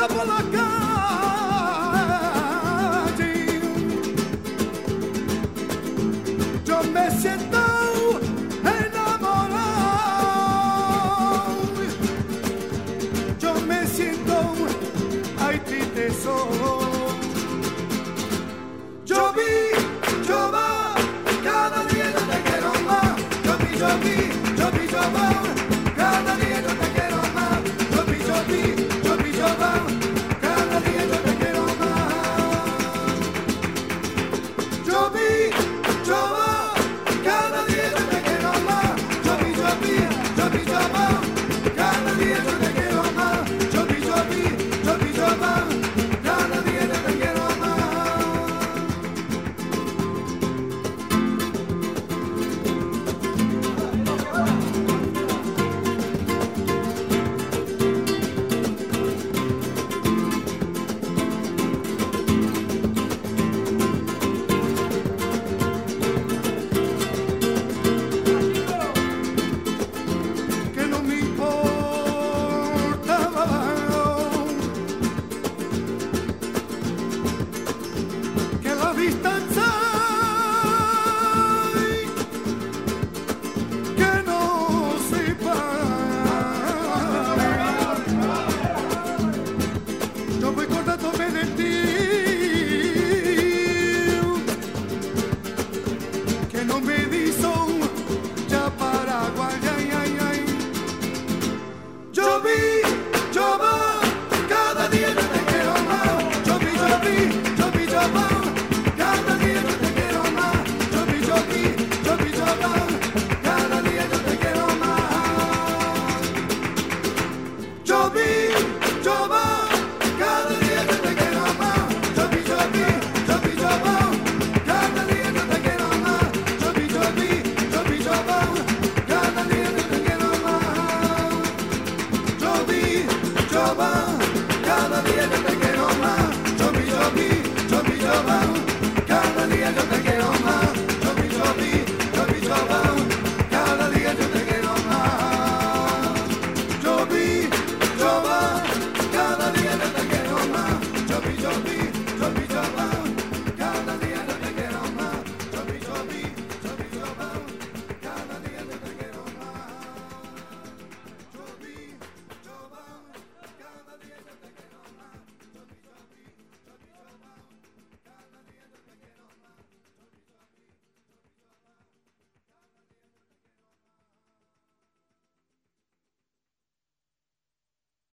por la calle, yo me siento enamorado, yo me siento ay triste soy. Yo vi, yo va, cada día yo te quiero más. Yo vi, yo vi, yo vi, yo va, cada día yo te quiero más. Yo vi, yo vi, yo vi, yo va, cada día yo te quiero más. Yo vi, yo va, cada día yo te quiero más. Yo vi, yo vi, yo vi, yo va, cada día yo te quiero más. Yo vi, yo vi, yo vi, yo va, cada día yo te quiero más. Que no me importaba que la distancia que no separa. Yo voy cortándome de ti, que no me hizo ya Paraguay, ay, ay, ay. Yo vi, yo va, cada día yo te quiero más. Yo vi, yo vi, yo vi, yo va, cada día yo te quiero más. Yo vi, yo vi, yo vi, yo va, cada día yo te quiero más. Yo vi, yo va, cada día yo te quiero más. Yo vi, yo vi, yo vi, yo va, cada día yo te quiero más. Yo vi, yo vi, yo vi, yo va, cada día yo te quiero más. Yo vi, yo va, cada día yo te quiero más. Yo vi, yo vi, yo vi, yo va, cada día yo te